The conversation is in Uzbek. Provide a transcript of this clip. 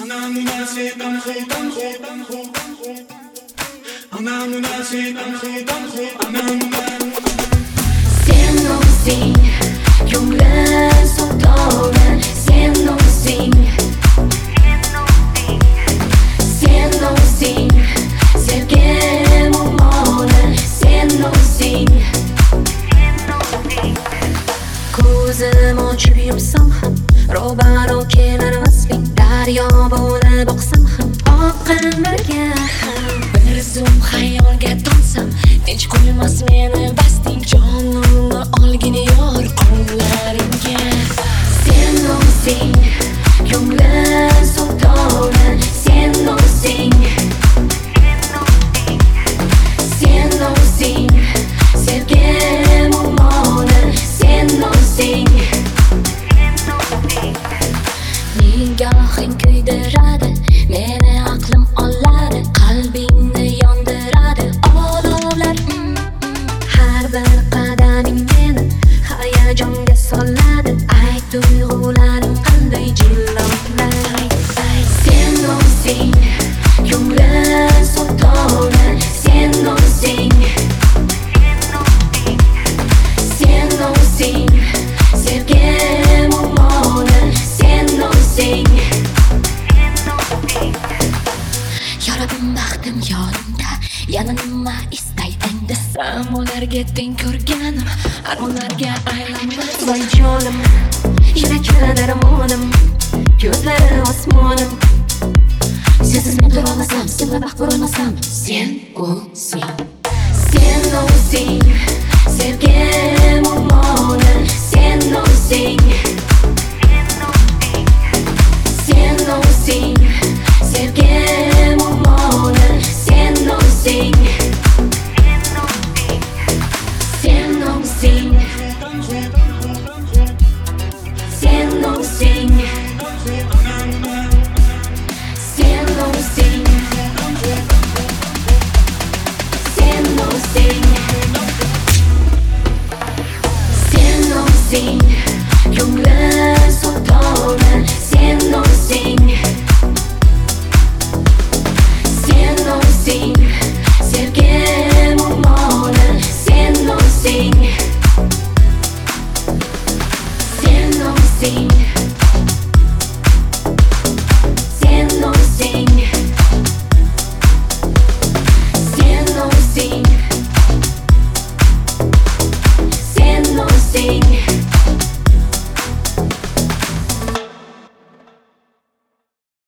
Sen o'zing ko'nglim sultoni, sen o'zing, sen o'zing sevgim umoni, sen o'zing. Ko'zim ochib yumsam ham ro'baro kelar vasling, daryo bo'lib oqsam ham oqilmaga ham. Bir zum xayolga tonsam tinch qo'ymas meni basting, jonimni olgin yor qo'llaringga. Sen o'zing ko'nglim sultoni, sen o'zing, sen o'zing sevgim umoni, sen o'zing. Nigohing kuydiradi, meni aqlim oladi, qalbingni yondiradi olovlar. Har bir qadaming meni hayajonga soladi, ay tuyg'ularing qanday jillovlar. Sen o'zing ko'nglim sultoni, sen o'zing, sen o'zing sevgim umoni, sen o'zing. Yorabim baxtim yonimda, yana nima istay endi? Samolarga teng ko'rganim armonlarga aylanmas. Voy jonim, yurakda darmonim, ko'zlari osmonim. Sensiz men turolmasam, senla baxt ko'rolmasam, sen o'zing, sen o'zing